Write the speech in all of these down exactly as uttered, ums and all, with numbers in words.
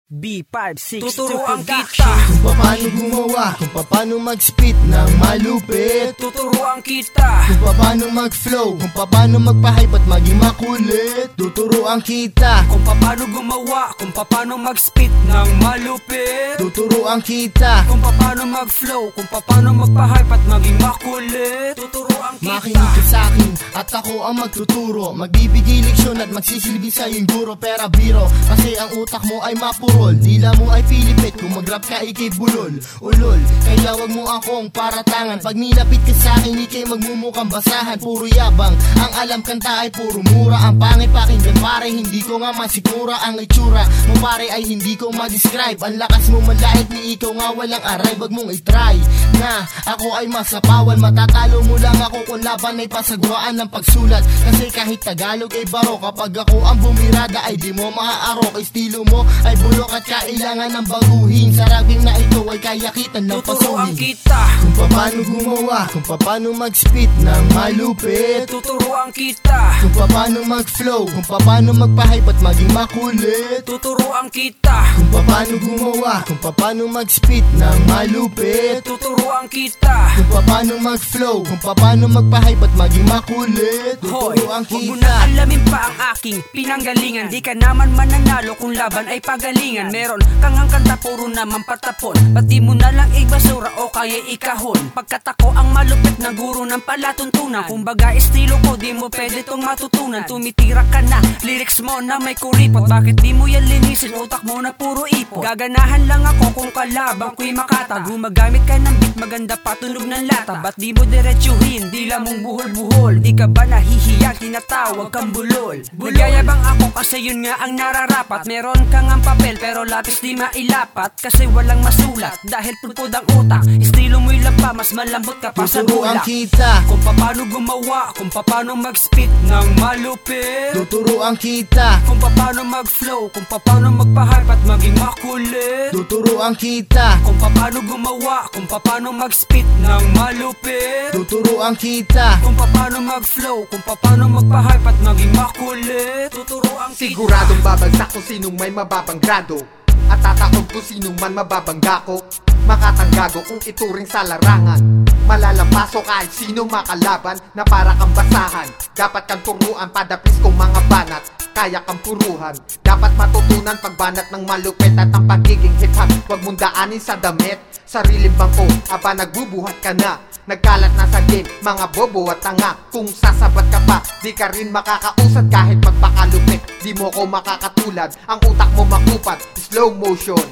B five six Tuturuan kita kung paano gumawa, kung paano mag-spit ng malupit. Tuturuan kita kung paano mag-flow, kung paano magpa-hype at maging makulit. Tuturuan kita kung paano gumawa, kung paano mag-spit ng malupit. Tuturuan kita kung paano mag-flow, kung paano magpa-hype at maging makulit. Tuturuan kita. Makinig ka sa'kin at ako ang magtuturo. Magbibigay leksyon at magsisilbi sa'yong guro. Pera biro, kasi ang utak mo ay mapurol. Dila mo ay pilipit, kung mag-rap ka ikay bulol. Ulol, kaya wag mo akong paratangan. Pag nilapit ka sa'kin, ikay magmumukhang basahan. Puro yabang, ang alam kanta ay puro mura. Ang pangit pakinggan pare, hindi ko nga masikura. Ang itsura mo pare ay hindi ko ma-describe. Ang lakas mo malait, ni ikaw nga walang aray. Wag mong i-try na ako ay masapawan. Matatalo mo lang ako kung laban ay pasagwaan ng pagsulat. Kasi kahit Tagalog ay baro, kapag ako ang bumirada ay di mo maaarok. Estilo mo ay bulok at kailangan ng baguhin. Sa rapping na ito ay kayakitan ng Tuturuan pasuhin. kita Kung paano gumawa, kung paano mag-spit ng malupit. Tuturuan kita Kung paano mag-flow, kung paano magpa-hype at maging makulit. Tuturuan kita Kung paano gumawa, kung paano mag-spit ng malupit. Tuturuan kita Kung paano mag-flow, kung paano magpa-hype at maging makulit. Hoy, Tuturuan huwag mo kita na alamin pa ang aking pinanggalingan. Di ka naman mananalo kung laban ay pagalingan. Meron kang ang kanta puro naman patapon. Ba't di mo na lang ibasura o kaya ikahon? Pagkat ako ang malupit na guro ng palatuntunan. Kumbaga estilo ko di mo pwede tong matutunan. Tumitira ka na, lyrics mo na may kuripot. Bakit di mo yan linisin, utak mo na puro ipot? Gaganahan lang ako kung kalabang ko'y makata. Gumagamit ka ng beat, maganda patunog ng lata. Ba't di mo diretsuhin, dila mong buhol-buhol? Di ka ba nahihiyang tinatawag kang bulol? Nagyayabang ako kasi yun nga ang nararapat. Meron kang ang papel pero lapis di mailapat. Kasi walang masulat dahil pulpod ang utak. Estilo mo'y lampa, mas malambot ka pa sa Tuturuan bulak. kita Kung paano gumawa, kung paano mag-spit ng malupit. Tuturuan kita Kung paano mag-flow, kung paano magpa-hype at maging makulit. Tuturuan kita Kung paano gumawa, kung paano mag-spit ng malupit. Tuturuan kita Kung paano mag-flow, kung paano magpa-hype at maging makulit. Tuturuan kita. Siguradong babagsak kung sinong may mababang grado. At tataog kung sinong man mababangga ko. Makatanggago kung ituring sa larangan. Malalampaso kahit sino makalaban na para kang basahan. Dapat kang turuan padapis kong mga banat. Kaya kang puruhan. Dapat matutunan pagbanat ng malupit at ang pagiging hip-hop. Huwag mong daanin sa damit. Sariling bangko, aba nagbubuhat ka na. Nagkalat na sa game, mga bobo at tanga. Kung sasabat ka pa, di ka rin makakausad kahit magpakalupit. Di mo ko makakatulad, ang utak mo makupat. Slow motion.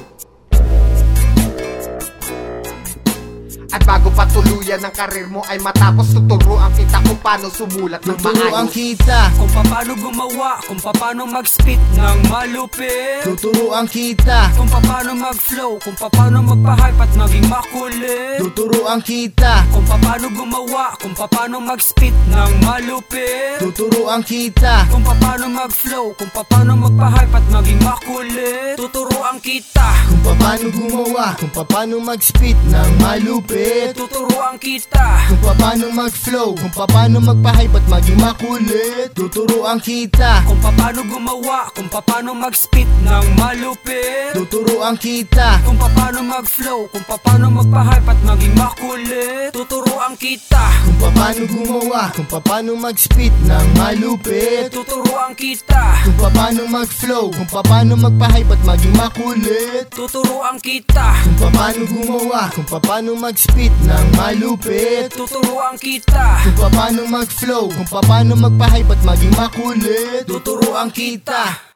At bago patuluyan ng karir mo ay matapos, tuturuan kita kung paano sumulat ng Tuturuan maayos. kita Kung paano gumawa, kung paano mag-spit ng malupit. Tuturuan kita Kung paano mag-flow, kung paano magpa-hype at maging makulit. Tuturuan kita Kung paano gumawa, kung paano mag-spit ng malupit. Tuturuan kita Kung paano mag-flow, kung paano magpa-hype at maging makulit. Tuturuan kita Kung paano gumawa, kung paano mag-spit ng malupit. Tuturuan kita Kung paano mag-flow, kung paano magpa-hype at maging makulit. Tuturuan kita Kung paano gumawa, kung paano mag-spit ng malupit. Tuturuan kita Kung paano mag-flow, kung paano magpa-hype at maging makulit. Tuturuan kita Kung paano gumawa, kung paano mag-spit ng malupit. Tuturuan kita Kung paano mag-flow, kung paano magpa-hype at maging makulit. Tuturuan kita Kung paano gumawa, kung paano mag-spit ng malupit. Tuturuan kita Kung paano mag-flow, kung paano magpa-hype at maging makulit. Tuturuan kita